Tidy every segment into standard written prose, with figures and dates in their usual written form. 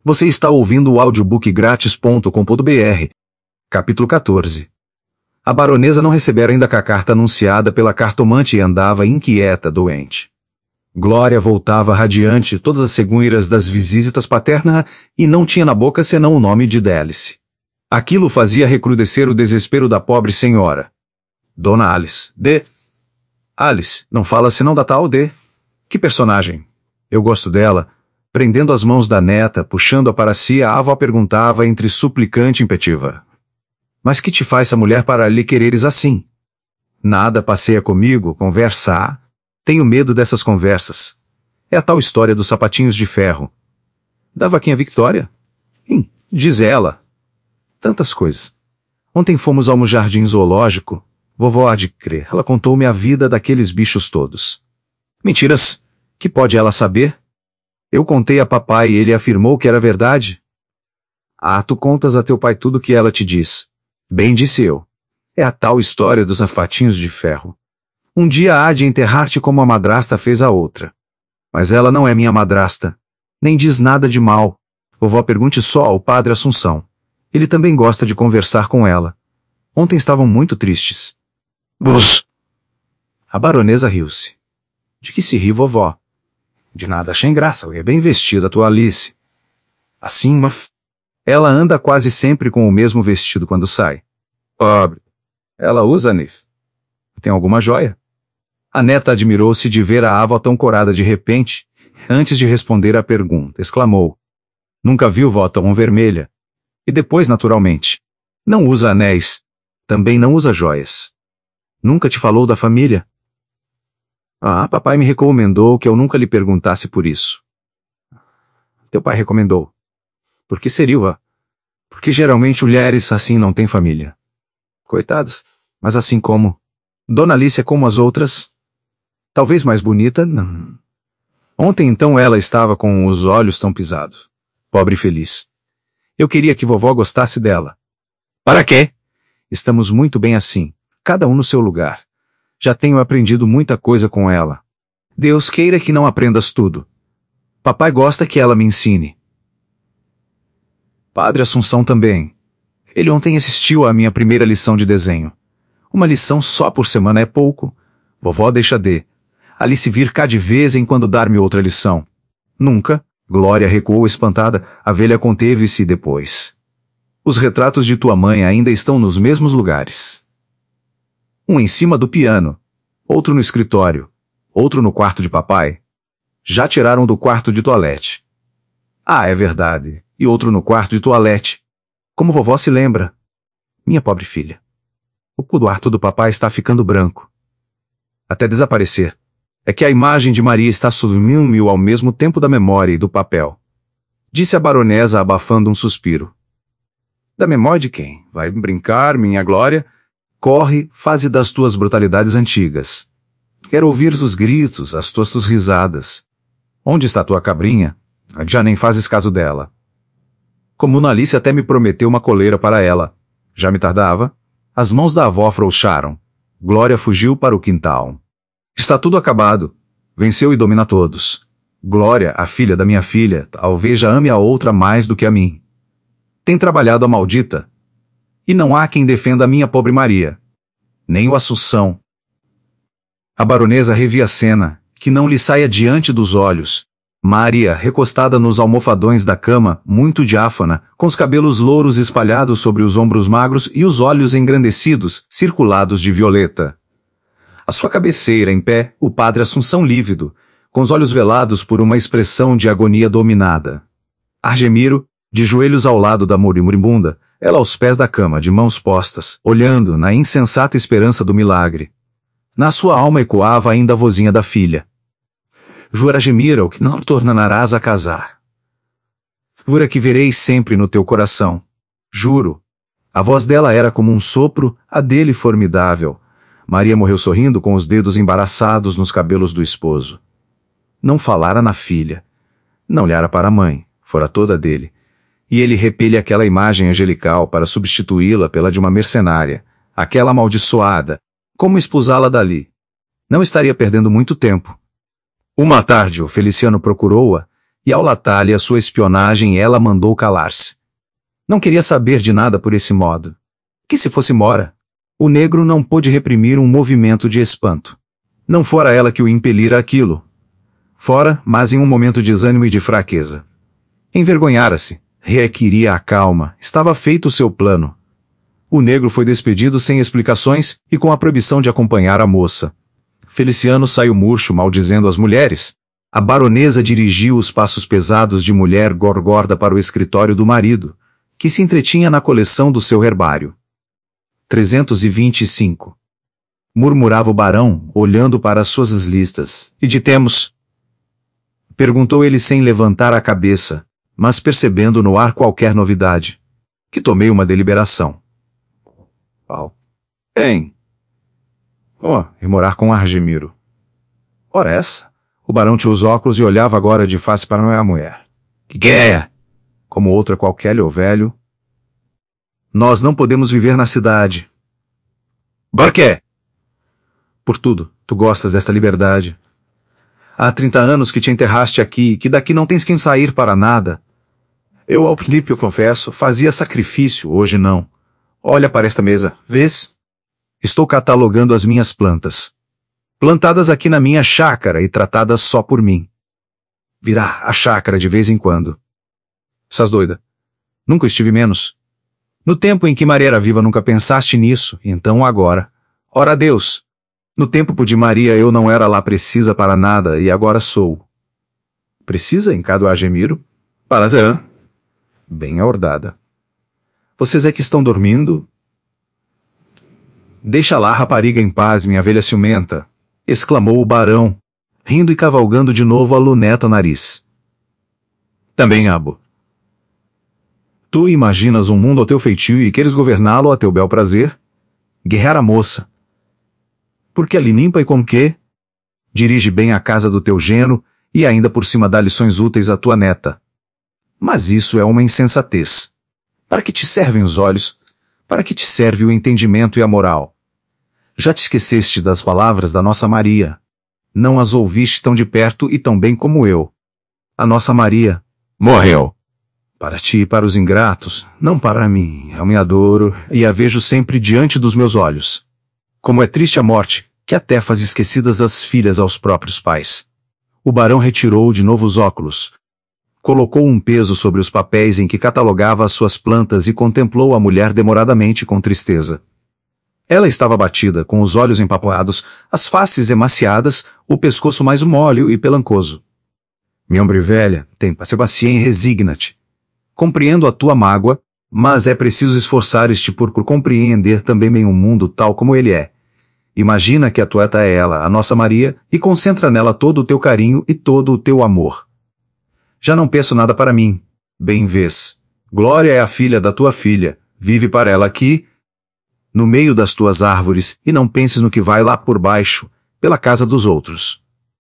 Você está ouvindo o audiobookgratis.com.br. Capítulo 14. A baronesa não recebera ainda a carta anunciada pela cartomante e andava inquieta, doente. Glória voltava radiante todas as cegueiras das visitas paternas e não tinha na boca senão o nome de Délice. Aquilo fazia recrudescer o desespero da pobre senhora. Dona Alice. Alice, não fala senão da tal de... Que personagem? Eu gosto dela. Prendendo as mãos da neta, puxando-a para si, a avó perguntava entre suplicante e impetiva. Mas que te faz essa mulher para lhe quereres assim? Nada, passeia comigo, conversa. Tenho medo dessas conversas. É a tal história dos sapatinhos de ferro. Da vaquinha Victória? Diz ela. Tantas coisas. Ontem fomos ao jardim zoológico. Vovó há de crer, ela contou-me a vida daqueles bichos todos. Mentiras! Que pode ela saber? Eu contei a papai e ele afirmou que era verdade. Tu contas a teu pai tudo o que ela te diz. Bem, disse eu. É a tal história dos sapatinhos de ferro. Um dia há de enterrar-te como a madrasta fez a outra. Mas ela não é minha madrasta. Nem diz nada de mal. Vovó, pergunte só ao padre Assunção. Ele também gosta de conversar com ela. Ontem estavam muito tristes. Bus! A baronesa riu-se. De que se ri, vovó? De nada, achei graça, é bem vestida a tua Alice. Assim, ela anda quase sempre com o mesmo vestido quando sai. Pobre. Ela usa, Nif. Tem alguma joia? A neta admirou-se de ver a avó tão corada de repente. Antes de responder à pergunta, exclamou. Nunca viu vó tão vermelha. E depois, naturalmente. Não usa anéis. Também não usa joias. Nunca te falou da família? Papai me recomendou que eu nunca lhe perguntasse por isso. Teu pai recomendou. Por que seria, vó? Porque geralmente mulheres assim não têm família. Coitadas, mas assim como... Dona Alice é como as outras? Talvez mais bonita, não. Ontem então ela estava com os olhos tão pisados. Pobre e feliz. Eu queria que vovó gostasse dela. Para quê? Estamos muito bem assim, cada um no seu lugar. Já tenho aprendido muita coisa com ela. Deus queira que não aprendas tudo. Papai gosta que ela me ensine. Padre Assunção também. Ele ontem assistiu à minha primeira lição de desenho. Uma lição só por semana é pouco. Vovó deixa de. Alice vir cá de vez em quando dar-me outra lição. Nunca. Glória recuou espantada. A velha conteve-se depois. Os retratos de tua mãe ainda estão nos mesmos lugares. Um em cima do piano, outro no escritório, outro no quarto de papai. Já tiraram do quarto de toalete. É verdade, e outro no quarto de toalete. Como vovó se lembra. Minha pobre filha. O quarto do papai está ficando branco. Até desaparecer. É que a imagem de Maria está sumindo ao mesmo tempo da memória e do papel. Disse a baronesa abafando um suspiro. Da memória de quem? Vai brincar, minha Glória? Corre, faze das tuas brutalidades antigas. Quero ouvir os gritos, as tuas risadas. Onde está tua cabrinha? Já nem fazes caso dela. Como Alice até me prometeu uma coleira para ela. Já me tardava? As mãos da avó afrouxaram. Glória fugiu para o quintal. Está tudo acabado. Venceu e domina todos. Glória, a filha da minha filha, talvez já ame a outra mais do que a mim. Tem trabalhado a maldita. E não há quem defenda a minha pobre Maria. Nem o Assunção. A baronesa revia a cena, que não lhe saia diante dos olhos. Maria, recostada nos almofadões da cama, muito diáfana, com os cabelos louros espalhados sobre os ombros magros e os olhos engrandecidos, circulados de violeta. À sua cabeceira, em pé, o padre Assunção lívido, com os olhos velados por uma expressão de agonia dominada. Argemiro, de joelhos ao lado da moribunda, ela aos pés da cama, de mãos postas, olhando na insensata esperança do milagre. Na sua alma ecoava ainda a vozinha da filha. Jura, Argemiro, que não tornarás a casar. Jura que vereis sempre no teu coração. Juro. A voz dela era como um sopro, a dele formidável. Maria morreu sorrindo com os dedos embaraçados nos cabelos do esposo. Não falara na filha. Não olhara para a mãe, fora toda dele. E ele repele aquela imagem angelical para substituí-la pela de uma mercenária, aquela amaldiçoada. Como expulsá-la dali? Não estaria perdendo muito tempo. Uma tarde o Feliciano procurou-a, e ao latar-lhe a sua espionagem ela mandou calar-se. Não queria saber de nada por esse modo. Que se fosse mora? O negro não pôde reprimir um movimento de espanto. Não fora ela que o impelira aquilo. Fora, mas em um momento de desânimo e de fraqueza. Envergonhara-se, requeria a calma, estava feito o seu plano. O negro foi despedido sem explicações e com a proibição de acompanhar a moça. Feliciano saiu murcho, maldizendo as mulheres. A baronesa dirigiu os passos pesados de mulher gorgorda para o escritório do marido, que se entretinha na coleção do seu herbário. 325. Murmurava o barão, olhando para as suas listas. E de temos? Perguntou ele sem levantar a cabeça, mas percebendo no ar qualquer novidade. Que tomei uma deliberação. Bem. E morar com Argemiro. Ora essa? O barão tinha os óculos e olhava agora de face para a mulher. Que é? Como outra qualquer, ô velho. Nós não podemos viver na cidade. Por quê? Por tudo. Tu gostas desta liberdade. Há 30 anos que te enterraste aqui, que daqui não tens quem sair para nada. Eu, ao princípio, confesso, fazia sacrifício, hoje não. Olha para esta mesa, vês? Estou catalogando as minhas plantas. Plantadas aqui na minha chácara e tratadas só por mim. Virá a chácara de vez em quando. Estás doida? Nunca estive menos. No tempo em que Maria era viva nunca pensaste nisso, então agora. Ora Deus! No tempo de Maria eu não era lá precisa para nada e agora sou. Precisa, encado Argemiro? Para Zé. Bem aordada. Vocês é que estão dormindo? Deixa lá a rapariga em paz, minha velha ciumenta, exclamou o barão, rindo e cavalgando de novo a luneta nariz. Também, abo. Tu imaginas um mundo ao teu feitio e queres governá-lo a teu bel prazer? Guerrear a moça. Porque ali limpa e com que? Dirige bem a casa do teu genro e ainda por cima dá lições úteis à tua neta. Mas isso é uma insensatez. Para que te servem os olhos? Para que te serve o entendimento e a moral? Já te esqueceste das palavras da nossa Maria. Não as ouviste tão de perto e tão bem como eu. A nossa Maria morreu. Para ti e para os ingratos, não para mim. Eu me adoro e a vejo sempre diante dos meus olhos. Como é triste a morte, que até faz esquecidas as filhas aos próprios pais. O barão retirou de novo os óculos. Colocou um peso sobre os papéis em que catalogava as suas plantas e contemplou a mulher demoradamente com tristeza. Ela estava abatida, com os olhos empapoados, as faces emaciadas, o pescoço mais mole e pelancoso. Minha hombre velha, tem paciência e resigna-te. Compreendo a tua mágoa, mas é preciso esforçar-te por compreender também bem o mundo tal como ele é. Imagina que a tua é ela, a nossa Maria, e concentra nela todo o teu carinho e todo o teu amor. Já não peço nada para mim. Bem vês. Glória é a filha da tua filha. Vive para ela aqui, no meio das tuas árvores, e não penses no que vai lá por baixo, pela casa dos outros.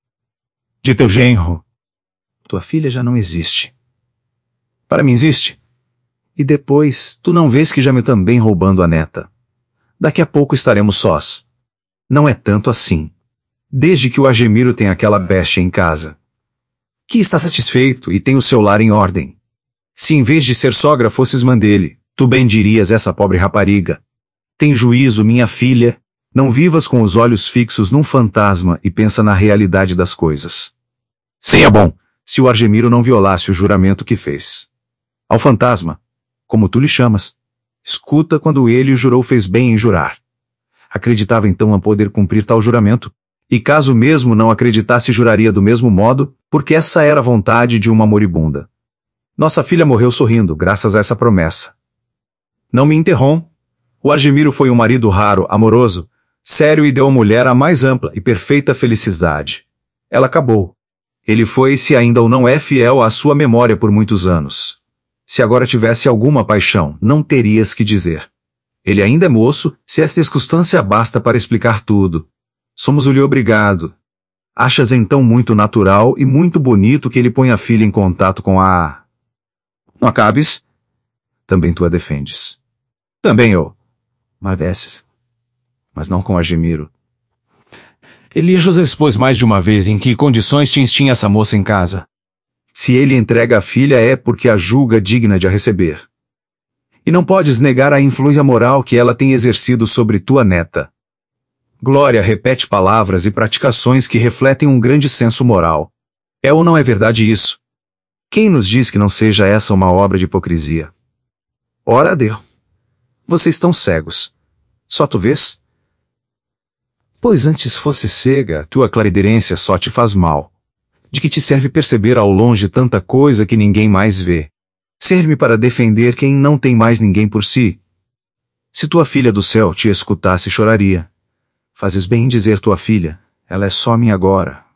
De teu genro. Tua filha já não existe. Para mim existe. E depois, tu não vês que já me também roubando a neta. Daqui a pouco estaremos sós. Não é tanto assim. Desde que o Argemiro tem aquela bestia em casa. Que está satisfeito e tem o seu lar em ordem. Se em vez de ser sogra fosses mãe dele, tu bem dirias essa pobre rapariga. Tem juízo, minha filha, não vivas com os olhos fixos num fantasma e pensa na realidade das coisas. Seria bom, se o Argemiro não violasse o juramento que fez. Ao fantasma, como tu lhe chamas, escuta quando ele o jurou fez bem em jurar. Acreditava então a poder cumprir tal juramento, e caso mesmo não acreditasse juraria do mesmo modo, porque essa era a vontade de uma moribunda. Nossa filha morreu sorrindo, graças a essa promessa. Não me interrompa. O Argemiro foi um marido raro, amoroso, sério e deu à mulher a mais ampla e perfeita felicidade. Ela acabou. Ele foi, se ainda ou não é fiel à sua memória por muitos anos. Se agora tivesse alguma paixão, não terias que dizer. Ele ainda é moço, se esta circunstância basta para explicar tudo. Somos-lhe obrigado. Achas então muito natural e muito bonito que ele ponha a filha em contato com a... Não acabes? Também tu a defendes. Também eu. Mas não com Argemiro. Elias expôs mais de uma vez em que condições tinha essa moça em casa. Se ele entrega a filha é porque a julga digna de a receber. E não podes negar a influência moral que ela tem exercido sobre tua neta. Glória repete palavras e praticações que refletem um grande senso moral. É ou não é verdade isso? Quem nos diz que não seja essa uma obra de hipocrisia? Ora Deus! Vocês estão cegos. Só tu vês? Pois antes fosse cega, tua clarividência só te faz mal. De que te serve perceber ao longe tanta coisa que ninguém mais vê? Serve para defender quem não tem mais ninguém por si. Se tua filha do céu te escutasse, choraria. Fazes bem em dizer tua filha, ela é só minha agora.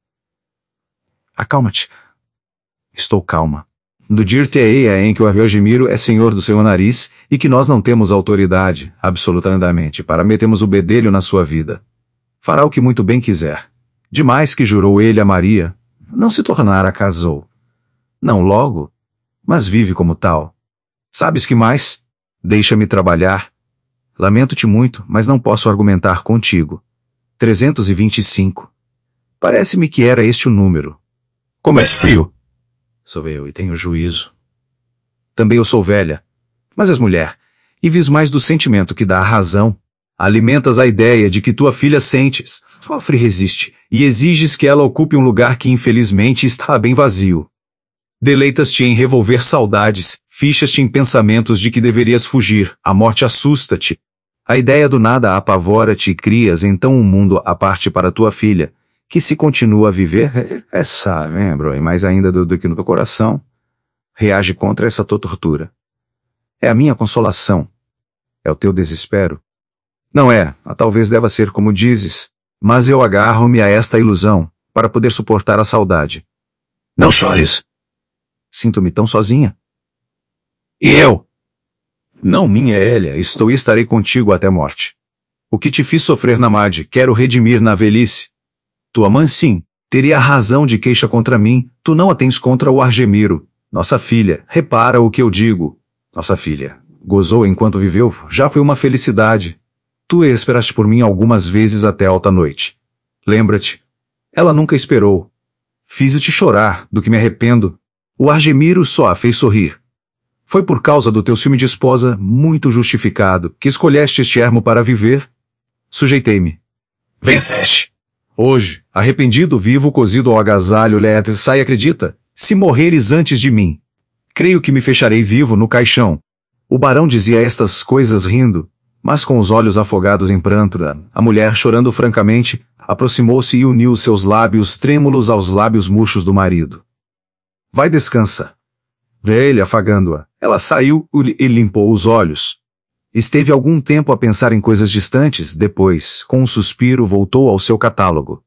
Acalma-te. Estou calma. Do dir-te-ei em que o Argemiro é senhor do seu nariz e que nós não temos autoridade, absolutamente, para metermos o bedelho na sua vida. Fará o que muito bem quiser. Demais que jurou ele a Maria, não se tornara casou. Não logo, mas vive como tal. Sabes que mais? Deixa-me trabalhar. Lamento-te muito, mas não posso argumentar contigo. 325. Parece-me que era este o número. Como és frio! Sou eu e tenho juízo. Também eu sou velha. Mas és mulher, e vis mais do sentimento que dá a razão. Alimentas a ideia de que tua filha sentes, sofre e resiste, e exiges que ela ocupe um lugar que infelizmente está bem vazio. Deleitas-te em revolver saudades, fichas-te em pensamentos de que deverias fugir, a morte assusta-te. A ideia do nada apavora-te e crias então um mundo à parte para tua filha, que se continua a viver, bro, e mais ainda do que no teu coração, reage contra essa tua tortura. É a minha consolação. É o teu desespero. Não é, talvez deva ser como dizes, mas eu agarro-me a esta ilusão, para poder suportar a saudade. Não chores! Sinto-me tão sozinha. E eu? Não, minha Elia, estou e estarei contigo até a morte. O que te fiz sofrer na Made, quero redimir na velhice. Tua mãe sim, teria razão de queixa contra mim, tu não a tens contra o Argemiro. Nossa filha, repara o que eu digo. Nossa filha, gozou enquanto viveu, já foi uma felicidade. Tu esperaste por mim algumas vezes até alta noite. Lembra-te, ela nunca esperou. Fiz-te chorar, do que me arrependo. O Argemiro só a fez sorrir. Foi por causa do teu ciúme de esposa, muito justificado, que escolheste este ermo para viver? Sujeitei-me. Venceste! Hoje, arrependido vivo cozido ao agasalho, sai acredita, se morreres antes de mim. Creio que me fecharei vivo no caixão. O barão dizia estas coisas rindo, mas com os olhos afogados em pranto, a mulher, chorando francamente, aproximou-se e uniu seus lábios trêmulos aos lábios murchos do marido. Vai, descansa. Vê ele afagando-a. Ela saiu e limpou os olhos. Esteve algum tempo a pensar em coisas distantes, depois, com um suspiro, voltou ao seu catálogo.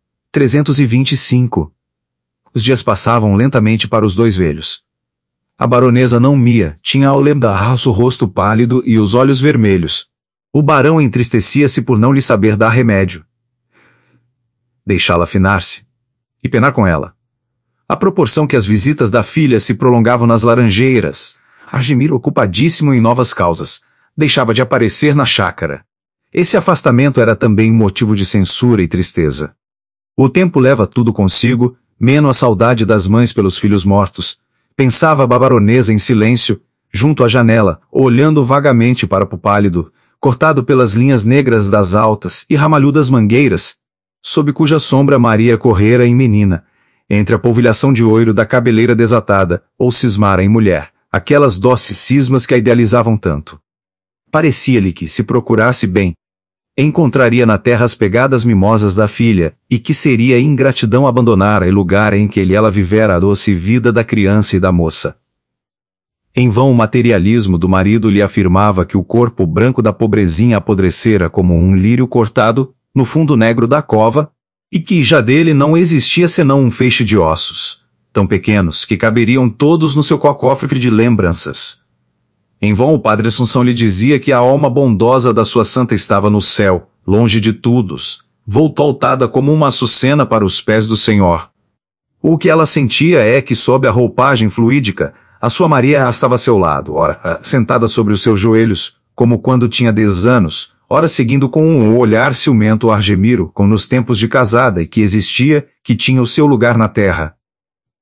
325. Os dias passavam lentamente para os dois velhos. A baronesa não mia, tinha ao lembrar o rosto pálido e os olhos vermelhos. O barão entristecia-se por não lhe saber dar remédio. Deixá-la afinar-se. E penar com ela. À proporção que as visitas da filha se prolongavam nas laranjeiras, Argemiro, ocupadíssimo em novas causas, deixava de aparecer na chácara. Esse afastamento era também motivo de censura e tristeza. O tempo leva tudo consigo, menos a saudade das mães pelos filhos mortos, pensava a baronesa em silêncio, junto à janela, olhando vagamente para o pálido, cortado pelas linhas negras das altas e ramalhudas mangueiras, sob cuja sombra Maria correra em menina, entre a polvilhação de oiro da cabeleira desatada, ou cismara em mulher, aquelas doces cismas que a idealizavam tanto. Parecia-lhe que, se procurasse bem, encontraria na terra as pegadas mimosas da filha, e que seria ingratidão abandonar o lugar em que ela vivera a doce vida da criança e da moça. Em vão o materialismo do marido lhe afirmava que o corpo branco da pobrezinha apodrecera como um lírio cortado, no fundo negro da cova, e que já dele não existia senão um feixe de ossos, tão pequenos que caberiam todos no seu cofre de lembranças. Em vão o padre Assunção lhe dizia que a alma bondosa da sua santa estava no céu, longe de todos, voltada como uma açucena para os pés do Senhor. O que ela sentia é que, sob a roupagem fluídica, a sua Maria estava a seu lado, ora, sentada sobre os seus joelhos, como quando tinha 10 anos, ora seguindo com um olhar ciumento o Argemiro, como nos tempos de casada e que existia, que tinha o seu lugar na terra.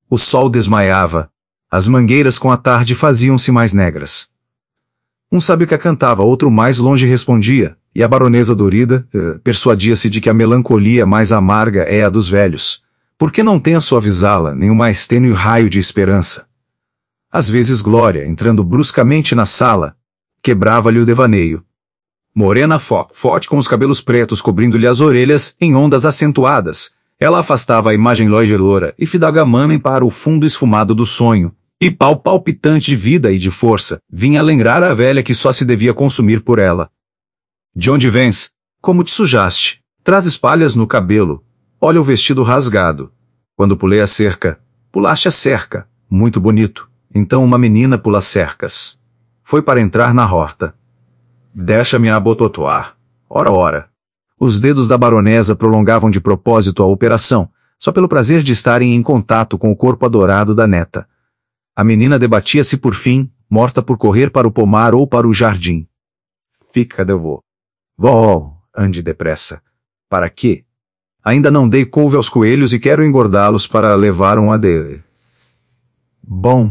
O sol desmaiava. As mangueiras com a tarde faziam-se mais negras. Um sábio que a cantava, outro mais longe respondia, e a baronesa dorida persuadia-se de que a melancolia mais amarga é a dos velhos, porque não tem a suavizá-la nem o mais tênue raio de esperança. Às vezes Glória, entrando bruscamente na sala, quebrava-lhe o devaneio. Morena forte com os cabelos pretos cobrindo-lhe as orelhas em ondas acentuadas, ela afastava a imagem loira e fidalgamente para o fundo esfumado do sonho, e pau palpitante de vida e de força, vinha lembrar a velha que só se devia consumir por ela. De onde vens? Como te sujaste? Trazes palhas no cabelo. Olha o vestido rasgado. Quando pulei a cerca, pulaste a cerca. Muito bonito. Então uma menina pula cercas. Foi para entrar na horta. Deixa-me abototoar. Ora. Os dedos da baronesa prolongavam de propósito a operação, só pelo prazer de estarem em contato com o corpo adorado da neta. A menina debatia-se por fim, morta por correr para o pomar ou para o jardim. Fica, eu vou. Vó, ande depressa. Para quê? Ainda não dei couve aos coelhos e quero engordá-los para levar um ade. Bom.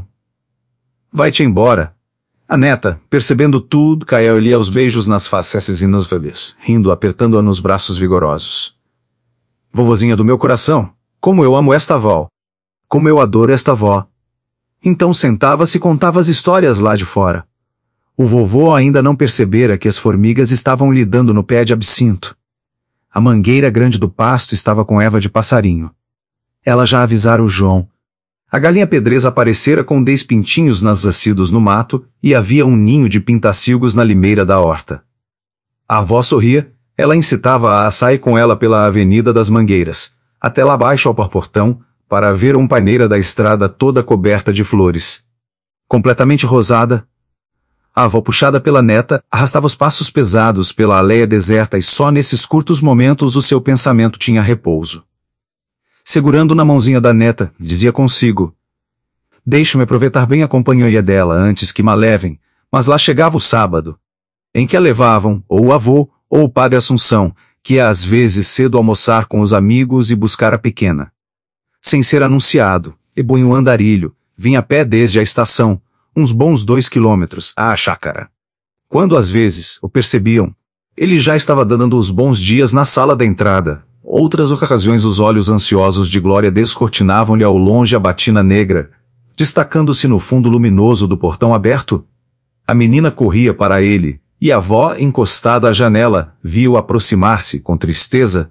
Vai-te embora. A neta, percebendo tudo, caiu-lhe aos beijos nas faces e nos velhos, rindo, apertando-a nos braços vigorosos. Vovozinha do meu coração, como eu amo esta avó. Como eu adoro esta avó. Então sentava-se e contava as histórias lá de fora. O vovô ainda não percebera que as formigas estavam lhe dando no pé de absinto. A mangueira grande do pasto estava com erva de passarinho. Ela já avisara o João. A galinha pedresa aparecera com 10 pintinhos nascidos no mato, e havia um ninho de pintacilgos na limeira da horta. A avó sorria, ela incitava a sair com ela pela avenida das Mangueiras, até lá abaixo ao portão, para ver uma paineira da estrada toda coberta de flores. Completamente rosada, a avó, puxada pela neta, arrastava os passos pesados pela aldeia deserta e só nesses curtos momentos o seu pensamento tinha repouso. Segurando na mãozinha da neta, dizia consigo: deixe-me aproveitar bem a companhia dela antes que me levem, mas lá chegava o sábado, em que a levavam, ou o avô, ou o padre Assunção, que ia às vezes cedo almoçar com os amigos e buscar a pequena. Sem ser anunciado, e em um andarilho, vinha a pé desde a estação, uns bons 2 quilômetros, à chácara. Quando às vezes o percebiam, ele já estava dando os bons dias na sala da entrada. Outras ocasiões os olhos ansiosos de Glória descortinavam-lhe ao longe a batina negra, destacando-se no fundo luminoso do portão aberto. A menina corria para ele, e a avó, encostada à janela, viu aproximar-se com tristeza.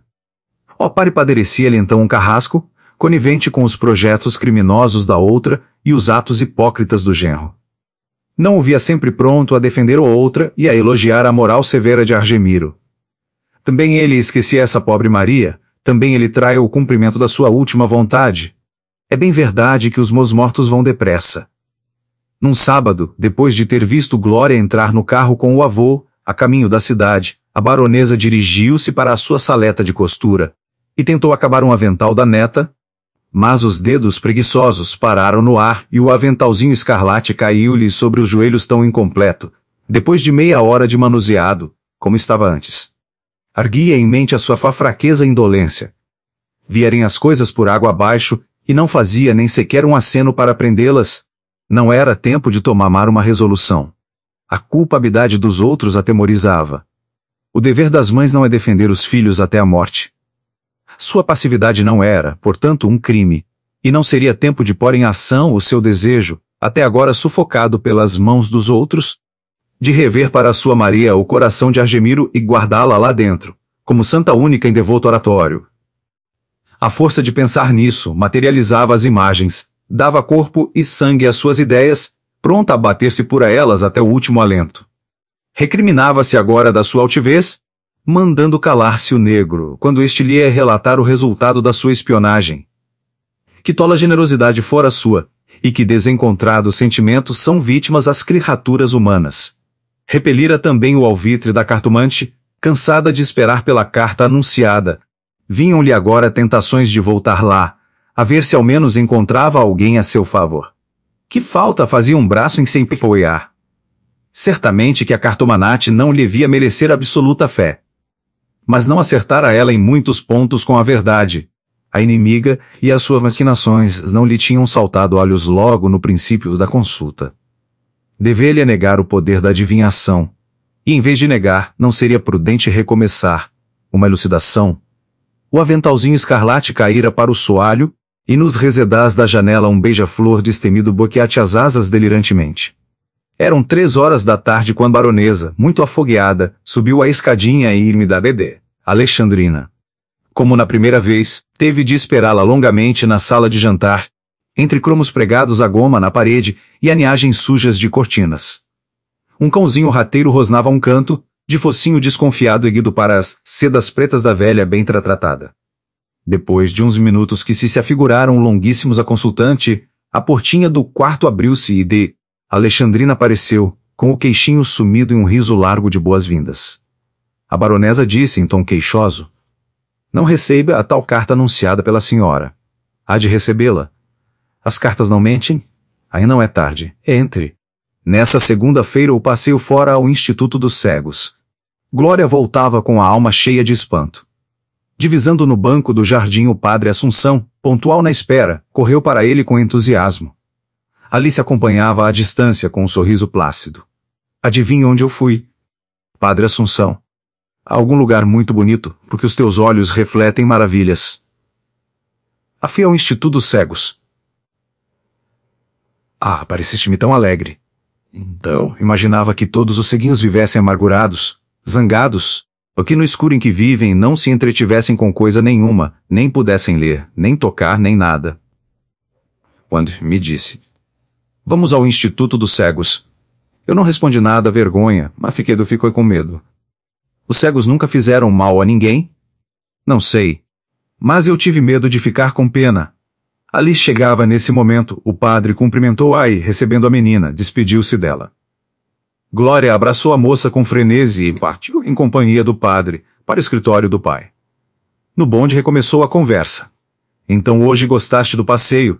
Ó pare padecia-lhe então um carrasco, conivente com os projetos criminosos da outra e os atos hipócritas do genro. Não o via sempre pronto a defender a outra e a elogiar a moral severa de Argemiro. Também ele esquecia essa pobre Maria, também ele traia o cumprimento da sua última vontade. É bem verdade que os meus mortos vão depressa. Num sábado, depois de ter visto Glória entrar no carro com o avô, a caminho da cidade, a baronesa dirigiu-se para a sua saleta de costura, e tentou acabar um avental da neta, mas os dedos preguiçosos pararam no ar e o aventalzinho escarlate caiu-lhe sobre os joelhos tão incompleto, depois de meia hora de manuseado, como estava antes. Arguia em mente a sua fraqueza e indolência. Vierem as coisas por água abaixo, e não fazia nem sequer um aceno para prendê-las. Não era tempo de tomar uma resolução. A culpabilidade dos outros atemorizava. O dever das mães não é defender os filhos até a morte. Sua passividade não era, portanto, um crime, e não seria tempo de pôr em ação o seu desejo, até agora sufocado pelas mãos dos outros, de rever para sua Maria o coração de Argemiro e guardá-la lá dentro, como santa única em devoto oratório. A força de pensar nisso materializava as imagens, dava corpo e sangue às suas ideias, pronta a bater-se por elas até o último alento. Recriminava-se agora da sua altivez, mandando calar-se o negro, quando este lhe ia relatar o resultado da sua espionagem. Que tola generosidade fora sua, e que desencontrados sentimentos são vítimas às criaturas humanas. Repelira também o alvitre da cartomante, cansada de esperar pela carta anunciada. Vinham-lhe agora tentações de voltar lá, a ver se ao menos encontrava alguém a seu favor. Que falta fazia um braço em se empoiar? Certamente que a cartomanate não lhe via merecer absoluta fé. Mas não acertara ela em muitos pontos com a verdade. A inimiga e as suas maquinações não lhe tinham saltado olhos logo no princípio da consulta. Devia-lhe negar o poder da adivinhação. E em vez de negar, não seria prudente recomeçar. Uma elucidação. O aventalzinho escarlate caíra para o soalho, e nos resedás da janela um beija-flor destemido boqueate as asas delirantemente. Eram 3 horas da tarde quando a baronesa, muito afogueada, subiu a escadinha e ir-me da Dedé, Alexandrina. Como na primeira vez, teve de esperá-la longamente na sala de jantar, entre cromos pregados a goma na parede e aniagens sujas de cortinas. Um cãozinho rateiro rosnava a um canto, de focinho desconfiado erguido para as sedas pretas da velha bem tratada. Depois de uns minutos que se afiguraram longuíssimos à consultante, a portinha do quarto abriu-se e Alexandrina apareceu, com o queixinho sumido em um riso largo de boas-vindas. A baronesa disse em tom queixoso: "Não receba a tal carta anunciada pela senhora. Há de recebê-la. As cartas não mentem? Aí não é tarde. Entre. Nessa segunda-feira o passeio fora ao Instituto dos Cegos." Glória voltava com a alma cheia de espanto. Divisando no banco do jardim o padre Assunção, pontual na espera, correu para ele com entusiasmo. Alice acompanhava à distância com um sorriso plácido. "Adivinha onde eu fui?" "Padre Assunção. A algum lugar muito bonito, porque os teus olhos refletem maravilhas." "Fui ao Instituto dos Cegos." "Ah, pareceste-me tão alegre." "Então, imaginava que todos os ceguinhos vivessem amargurados, zangados, ou que no escuro em que vivem não se entretivessem com coisa nenhuma, nem pudessem ler, nem tocar, nem nada." Quando me disse: "Vamos ao Instituto dos Cegos." Eu não respondi nada à vergonha, mas ficou com medo. Os cegos nunca fizeram mal a ninguém? Não sei. Mas eu tive medo de ficar com pena. Ali chegava nesse momento, o padre cumprimentou-a e, recebendo a menina, despediu-se dela. Glória abraçou a moça com frenesi e partiu em companhia do padre, para o escritório do pai. No bonde recomeçou a conversa. "Então hoje gostaste do passeio?"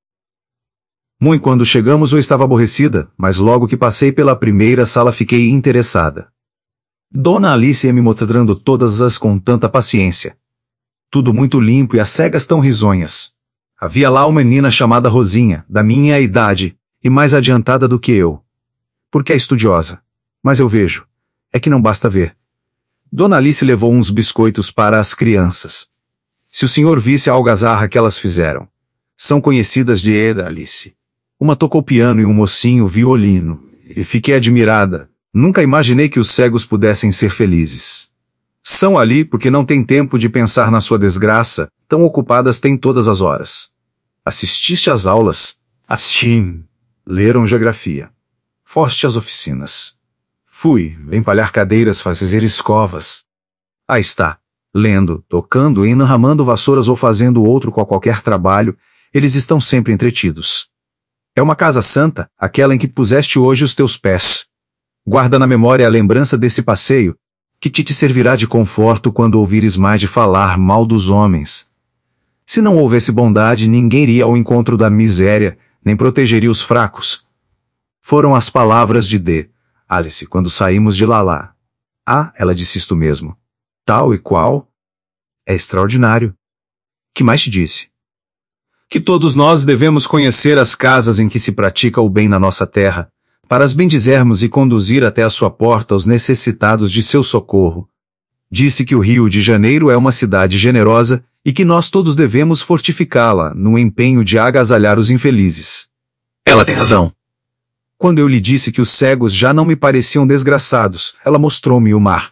Muito. Quando chegamos eu estava aborrecida, mas logo que passei pela primeira sala fiquei interessada. Dona Alice ia me mostrando todas as com tanta paciência. Tudo muito limpo e as cegas tão risonhas. Havia lá uma menina chamada Rosinha, da minha idade, e mais adiantada do que eu. Porque é estudiosa. Mas eu vejo. É que não basta ver. Dona Alice levou uns biscoitos para as crianças. Se o senhor visse a algazarra que elas fizeram. São conhecidas de Eda Alice. Uma tocou piano e um mocinho violino. E fiquei admirada. Nunca imaginei que os cegos pudessem ser felizes. São ali porque não têm tempo de pensar na sua desgraça, tão ocupadas têm todas as horas. Assististe às aulas? Assisti. Leram geografia. Foste às oficinas. Fui, empalhar cadeiras, fazer escovas. Aí está. Lendo, tocando, enramando vassouras ou fazendo outro qualquer trabalho, eles estão sempre entretidos. É uma casa santa, aquela em que puseste hoje os teus pés. Guarda na memória a lembrança desse passeio, que te servirá de conforto quando ouvires mais de falar mal dos homens. Se não houvesse bondade, ninguém iria ao encontro da miséria, nem protegeria os fracos. Foram as palavras de Alice quando saímos de Lalá. "Ah, ela disse isto mesmo. Tal e qual. É extraordinário." "Que mais te disse?" "Que todos nós devemos conhecer as casas em que se pratica o bem na nossa terra, para as bendizermos e conduzir até a sua porta os necessitados de seu socorro. Disse que o Rio de Janeiro é uma cidade generosa e que nós todos devemos fortificá-la no empenho de agasalhar os infelizes." "Ela tem razão." Quando eu lhe disse que os cegos já não me pareciam desgraçados, ela mostrou-me o mar,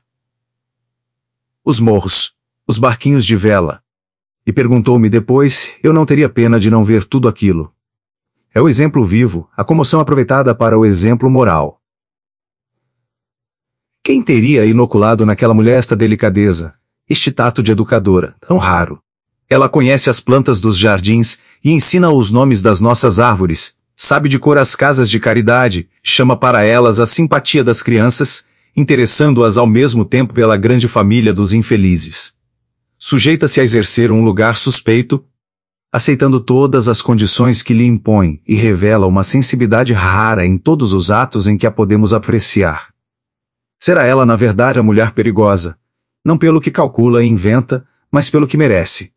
os morros, os barquinhos de vela. E perguntou-me depois, eu não teria pena de não ver tudo aquilo. É o exemplo vivo, a comoção aproveitada para o exemplo moral. Quem teria inoculado naquela mulher esta delicadeza, este tato de educadora, tão raro? Ela conhece as plantas dos jardins e ensina os nomes das nossas árvores, sabe de cor as casas de caridade, chama para elas a simpatia das crianças, interessando-as ao mesmo tempo pela grande família dos infelizes. Sujeita-se a exercer um lugar suspeito, aceitando todas as condições que lhe impõe e revela uma sensibilidade rara em todos os atos em que a podemos apreciar. Será ela, na verdade, a mulher perigosa, não pelo que calcula e inventa, mas pelo que merece.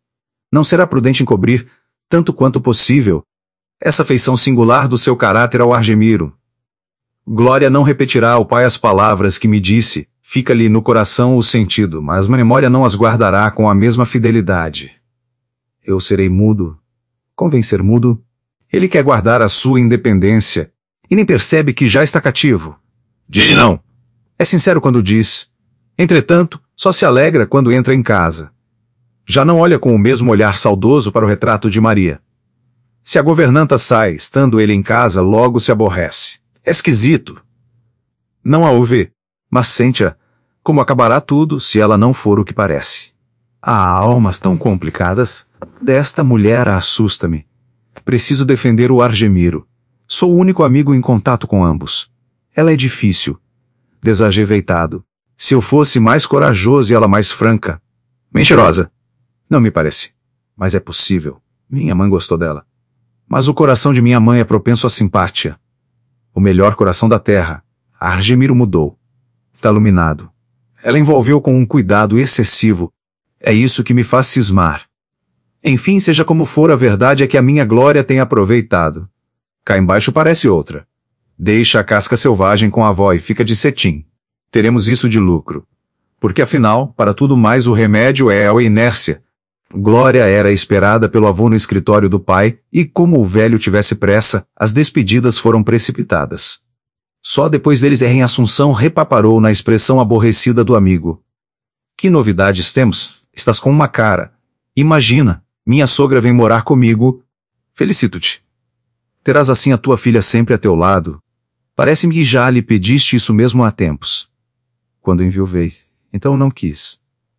Não será prudente encobrir, tanto quanto possível, essa feição singular do seu caráter ao Argemiro. Glória não repetirá ao pai as palavras que me disse, fica-lhe no coração o sentido, mas a memória não as guardará com a mesma fidelidade. Eu serei mudo. Convém ser mudo? Ele quer guardar a sua independência, e nem percebe que já está cativo. Diz não. É sincero quando diz. Entretanto, só se alegra quando entra em casa. Já não olha com o mesmo olhar saudoso para o retrato de Maria. Se a governanta sai, estando ele em casa, logo se aborrece. É esquisito. Não a ouve, mas sente-a, como acabará tudo se ela não for o que parece. Há almas tão complicadas. Desta mulher assusta-me. Preciso defender o Argemiro. Sou o único amigo em contato com ambos. Ela é difícil. Desajeitado. Se eu fosse mais corajoso e ela mais franca. Mentirosa. Não me parece. Mas é possível. Minha mãe gostou dela. Mas o coração de minha mãe é propenso à simpatia. O melhor coração da terra. A Argemiro mudou. Está iluminado. Ela envolveu com um cuidado excessivo. É isso que me faz cismar. Enfim, seja como for, a verdade é que a minha Glória tem aproveitado. Cá embaixo parece outra. Deixa a casca selvagem com a avó e fica de cetim. Teremos isso de lucro. Porque afinal, para tudo mais o remédio é a inércia. Glória era esperada pelo avô no escritório do pai, e como o velho tivesse pressa, as despedidas foram precipitadas. Só depois deles em Assunção repaparou na expressão aborrecida do amigo. Que novidades temos? Estás com uma cara. Imagina, minha sogra vem morar comigo. Felicito-te. Terás assim a tua filha sempre a teu lado. Parece-me que já lhe pediste isso mesmo há tempos. Quando enviuvei, então não quis.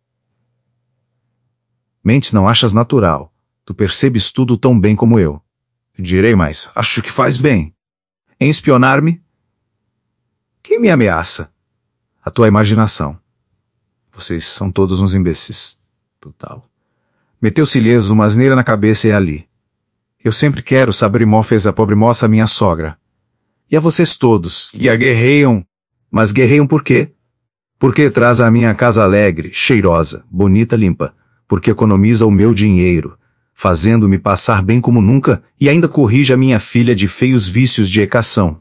Mentes não achas natural. Tu percebes tudo tão bem como eu. Direi mais, acho que faz bem. Em espionar-me? Quem me ameaça? A tua imaginação. Vocês são todos uns imbecis. Total. Meteu-se-lhes uma asneira na cabeça e ali. Eu sempre quero, Sabrimó fez a pobre moça minha sogra. E a vocês todos, e a guerreiam. Mas guerreiam por quê? Porque traz a minha casa alegre, cheirosa, bonita, limpa. Porque economiza o meu dinheiro, fazendo-me passar bem como nunca, e ainda corrige a minha filha de feios vícios de ecação.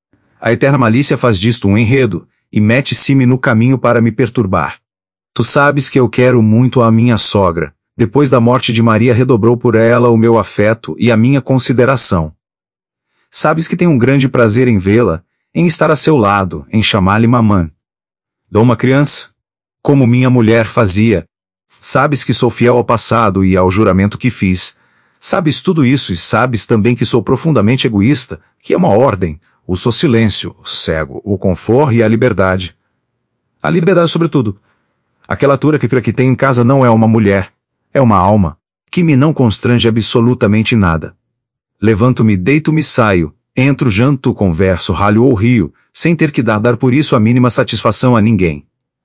A eterna malícia faz disto um enredo, e mete-se-me no caminho para me perturbar. Tu sabes que eu quero muito a minha sogra. Depois da morte de Maria redobrou por ela o meu afeto e a minha consideração. Sabes que tenho um grande prazer em vê-la, em estar a seu lado, em chamar-lhe mamã. Dou uma criança, como minha mulher fazia. Sabes que sou fiel ao passado e ao juramento que fiz. Sabes tudo isso e sabes também que sou profundamente egoísta, que é uma ordem, o sou silêncio, o cego, o conforto e a liberdade. A liberdade sobretudo. Aquela criatura que tem em casa não é uma mulher, é uma alma, que me não constrange absolutamente nada. Levanto-me, deito-me, saio, entro, janto, converso, ralho ou rio, sem ter que dar por isso a mínima satisfação a ninguém.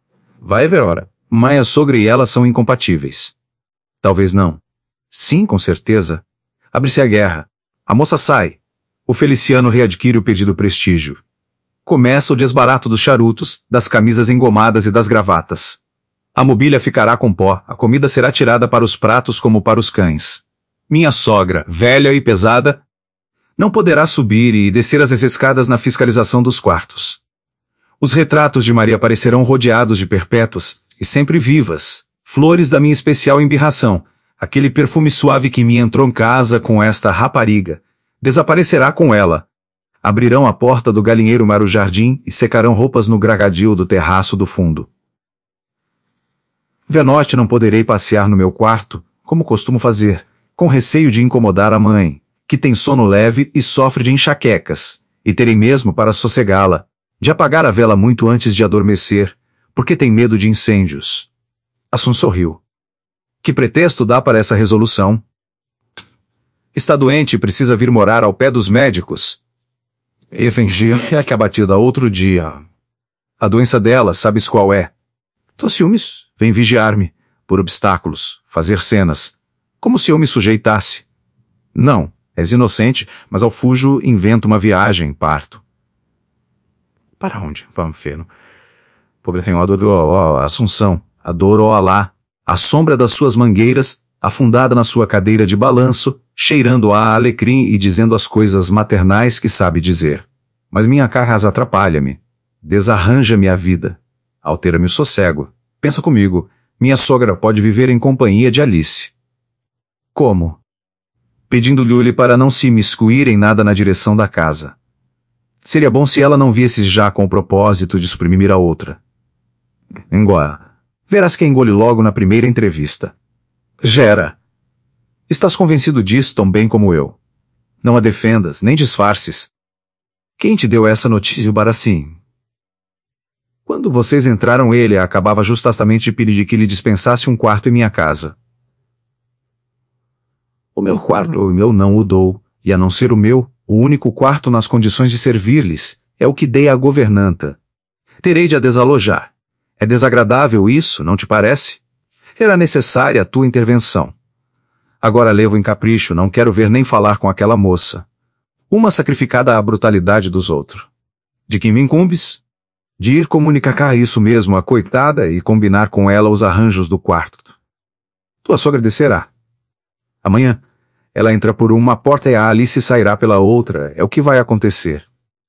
Vai ver ora. Mãe, a sogra e ela são incompatíveis. Talvez não. Sim, com certeza. Abre-se a guerra. A moça sai. O Feliciano readquire o pedido prestígio. Começa o desbarato dos charutos, das camisas engomadas e das gravatas. A mobília ficará com pó, a comida será tirada para os pratos como para os cães. Minha sogra, velha e pesada, não poderá subir e descer as escadas na fiscalização dos quartos. Os retratos de Maria aparecerão rodeados de perpétuas, e sempre vivas, flores da minha especial embirração, aquele perfume suave que me entrou em casa com esta rapariga, desaparecerá com ela. Abrirão a porta do galinheiro para o jardim e secarão roupas no gragadil do terraço do fundo. Venote não poderei passear no meu quarto, como costumo fazer, com receio de incomodar a mãe, que tem sono leve e sofre de enxaquecas, e terei mesmo para sossegá-la, de apagar a vela muito antes de adormecer, porque tem medo de incêndios. Assun sorriu. Que pretexto dá para essa resolução? Está doente e precisa vir morar ao pé dos médicos. E fingir é que abatida outro dia. A doença dela, sabes qual é? Tô ciúmes, vem vigiar-me, por obstáculos, fazer cenas, como se eu me sujeitasse. Não, és inocente, mas ao fujo invento uma viagem, parto. Para onde, Panfeno? Pobre senhora do Assunção, adoro Alá, a sombra das suas mangueiras, afundada na sua cadeira de balanço, cheirando a alecrim e dizendo as coisas maternais que sabe dizer. Mas minha casa atrapalha-me. Desarranja-me a vida. Altera-me o sossego. Pensa comigo, minha sogra pode viver em companhia de Alice. Como? Pedindo-lhe para não se imiscuir em nada na direção da casa. Seria bom se ela não viesse já com o propósito de suprimir a outra. Engoa. Verás que engole logo na primeira entrevista. Gera. Estás convencido disso tão bem como eu. Não a defendas, nem disfarces. Quem te deu essa notícia, Baracim? Quando vocês entraram, ele acabava justamente de pedir que lhe dispensasse um quarto em minha casa. O meu quarto eu não o dou, e a não ser o meu, o único quarto nas condições de servir-lhes, é o que dei à governanta. Terei de a desalojar. É desagradável isso, não te parece? Era necessária a tua intervenção. Agora levo em capricho, não quero ver nem falar com aquela moça. Uma sacrificada à brutalidade dos outros. De quem me incumbes? De ir comunicar isso mesmo à coitada e combinar com ela os arranjos do quarto. Tua sogra descerá. Amanhã, ela entra por uma porta e a Alice sairá pela outra, é o que vai acontecer.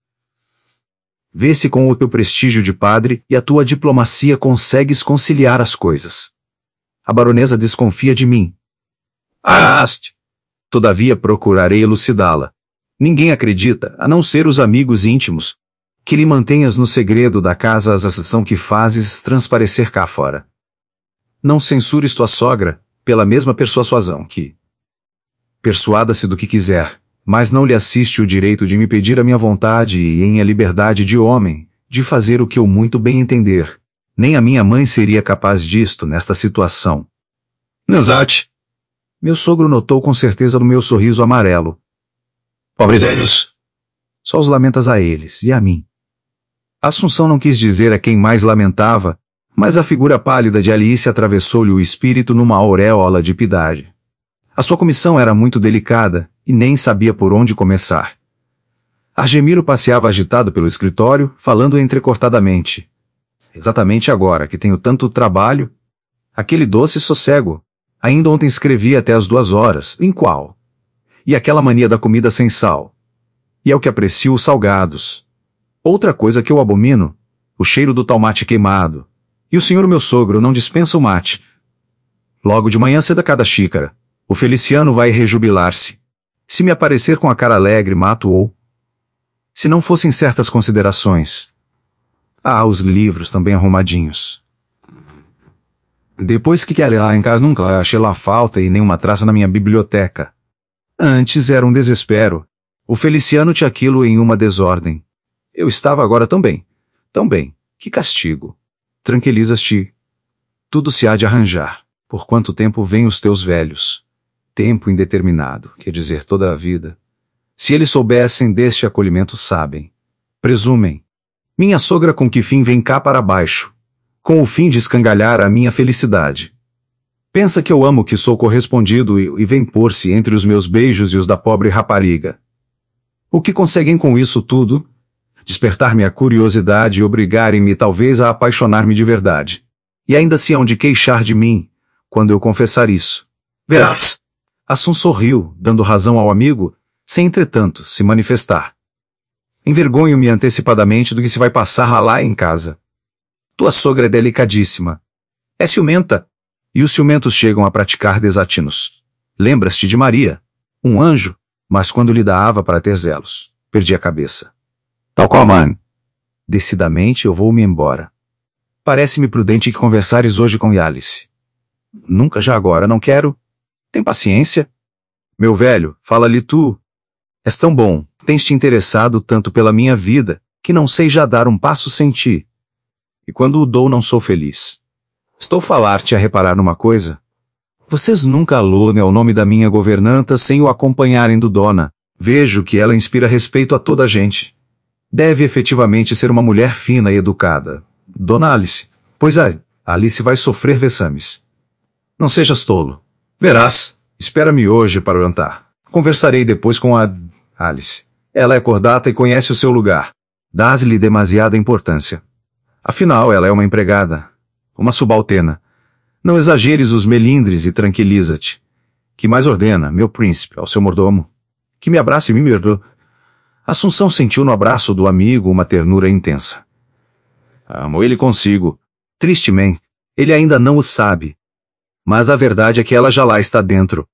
Vê se com o teu prestígio de padre e a tua diplomacia consegues conciliar as coisas. A baronesa desconfia de mim. Araste! Todavia procurarei elucidá-la. Ninguém acredita, a não ser os amigos íntimos, que lhe mantenhas no segredo da casa a ação que fazes transparecer cá fora. Não censures tua sogra, pela mesma persuasão que... Persuada-se do que quiser, mas não lhe assiste o direito de me pedir a minha vontade e em a liberdade de homem, de fazer o que eu muito bem entender. Nem a minha mãe seria capaz disto nesta situação. Exato. Meu sogro notou com certeza no meu sorriso amarelo. Pobres velhos. Só os lamentas a eles e a mim. Assunção não quis dizer a quem mais lamentava, mas a figura pálida de Alice atravessou-lhe o espírito numa auréola de piedade. A sua comissão era muito delicada, e nem sabia por onde começar. Argemiro passeava agitado pelo escritório, falando entrecortadamente. Exatamente agora, que tenho tanto trabalho. Aquele doce sossego. Ainda ontem escrevi até as 2 horas. Em qual? E aquela mania da comida sem sal. E é o que aprecio os salgados. Outra coisa que eu abomino, o cheiro do tal mate queimado. E o senhor meu sogro não dispensa o mate. Logo de manhã cedo a cada xícara. O Feliciano vai rejubilar-se. Se me aparecer com a cara alegre, mato-o. Se não fossem certas considerações. Ah, os livros também arrumadinhos. Depois que lá em casa nunca achei lá falta e nenhuma traça na minha biblioteca. Antes era um desespero. O Feliciano tinha aquilo em uma desordem. Eu estava agora tão bem. Tão bem. Que castigo. Tranquilizas-te. Tudo se há de arranjar. Por quanto tempo vêm os teus velhos? Tempo indeterminado, quer dizer toda a vida. Se eles soubessem deste acolhimento, sabem. Presumem. Minha sogra com que fim vem cá para baixo? Com o fim de escangalhar a minha felicidade. Pensa que eu amo que sou correspondido e vem pôr-se entre os meus beijos e os da pobre rapariga. O que conseguem com isso tudo? Despertar-me a curiosidade e obrigarem-me talvez a apaixonar-me de verdade. E ainda se hão de queixar de mim, quando eu confessar isso. Verás. Assum sorriu, dando razão ao amigo, sem entretanto se manifestar. Envergonho-me antecipadamente do que se vai passar lá em casa. Tua sogra é delicadíssima. É ciumenta. E os ciumentos chegam a praticar desatinos. Lembras-te de Maria? Um anjo, mas quando lhe dava para ter zelos, perdi a cabeça. Tal qual mãe. Decidamente eu vou-me embora. Parece-me prudente que conversares hoje com Alice. Nunca já agora, não quero. Tem paciência? Meu velho, fala-lhe tu. És tão bom, tens te interessado tanto pela minha vida, que não sei já dar um passo sem ti. E quando o dou não sou feliz. Estou a falar-te a reparar numa coisa. Vocês nunca alunem ao nome da minha governanta sem o acompanharem do dona. Vejo que ela inspira respeito a toda a gente. Deve efetivamente ser uma mulher fina e educada. Dona Alice. Pois é, Alice vai sofrer vexames. Não sejas tolo. Verás, espera-me hoje para o jantar. Conversarei depois com a Alice. Ela é cordata e conhece o seu lugar. Dás-lhe demasiada importância. Afinal, ela é uma empregada. Uma subalterna. Não exageres os melindres e tranquiliza-te. Que mais ordena, meu príncipe, ao seu mordomo? Que me abrace e me perdoe. Assunção sentiu no abraço do amigo uma ternura intensa. Amo ele consigo. Tristemente, ele ainda não o sabe. Mas a verdade é que ela já lá está dentro,